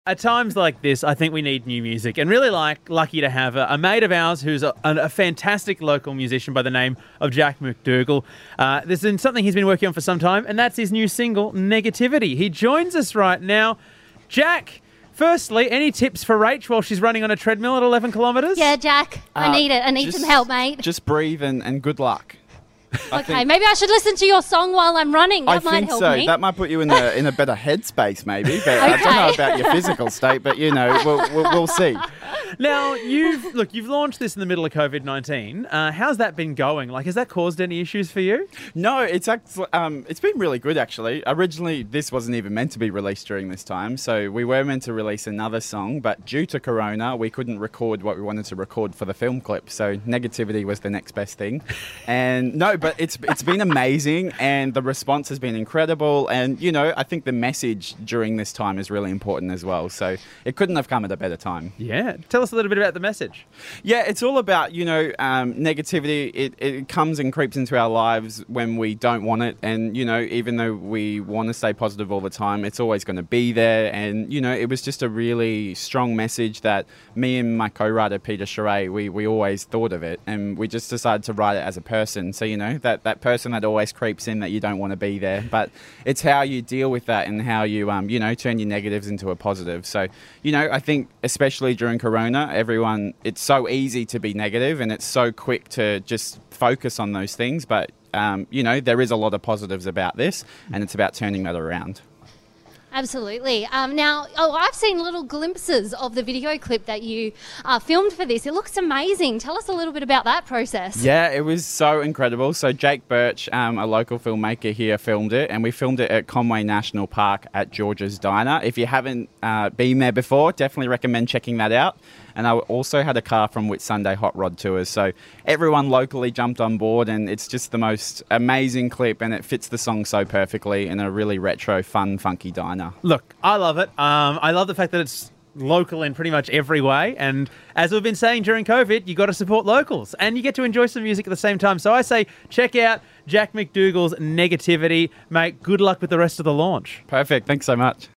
At times like this, I think we need new music, and really lucky to have a mate of ours who's a fantastic local musician by the name of Jack McDougall. This is something he's been working on for some time, and that's his new single, Negativity. He joins us right now. Jack, firstly, any tips for Rach while she's running on a treadmill at 11 kilometres? Yeah, Jack, I need it. I need some help, mate. Just breathe and good luck. Okay, maybe I should listen to your song while I'm running. That might help me. That might put you in a better headspace, maybe. But I don't know about your physical state, but we'll see. Now, you've launched this in the middle of COVID-19. How's that been going? Has that caused any issues for you? No, it's been really good, actually. Originally, this wasn't even meant to be released during this time, so we were meant to release another song, but due to Corona, we couldn't record what we wanted to record for the film clip, so Negativity was the next best thing. And no, but it's been amazing, and the response has been incredible, and, I think the message during this time is really important as well, so it couldn't have come at a better time. Yeah. Tell us a little bit about the message. Yeah, it's all about, negativity. It comes and creeps into our lives when we don't want it. And, even though we want to stay positive all the time, it's always going to be there. And, it was just a really strong message that me and my co-writer, Peter Charest, we always thought of it. And we just decided to write it as a person. So, that person that always creeps in that you don't want to be there. But it's how you deal with that and how you, turn your negatives into a positive. So, I think especially during Corona, it's so easy to be negative and it's so quick to just focus on those things. But, there is a lot of positives about this, and it's about turning that around. Absolutely. Now, I've seen little glimpses of the video clip that you filmed for this. It looks amazing. Tell us a little bit about that process. Yeah, it was so incredible. So Jake Birch, a local filmmaker here, filmed it, and we filmed it at Conway National Park at George's Diner. If you haven't been there before, definitely recommend checking that out. And I also had a car from Whitsunday Hot Rod Tours. So everyone locally jumped on board, and it's just the most amazing clip, and it fits the song so perfectly in a really retro, fun, funky diner. Look, I love it. I love the fact that it's local in pretty much every way. And as we've been saying during COVID, you got to support locals and you get to enjoy some music at the same time. So I say check out Jack McDougall's Negativity. Mate, good luck with the rest of the launch. Perfect. Thanks so much.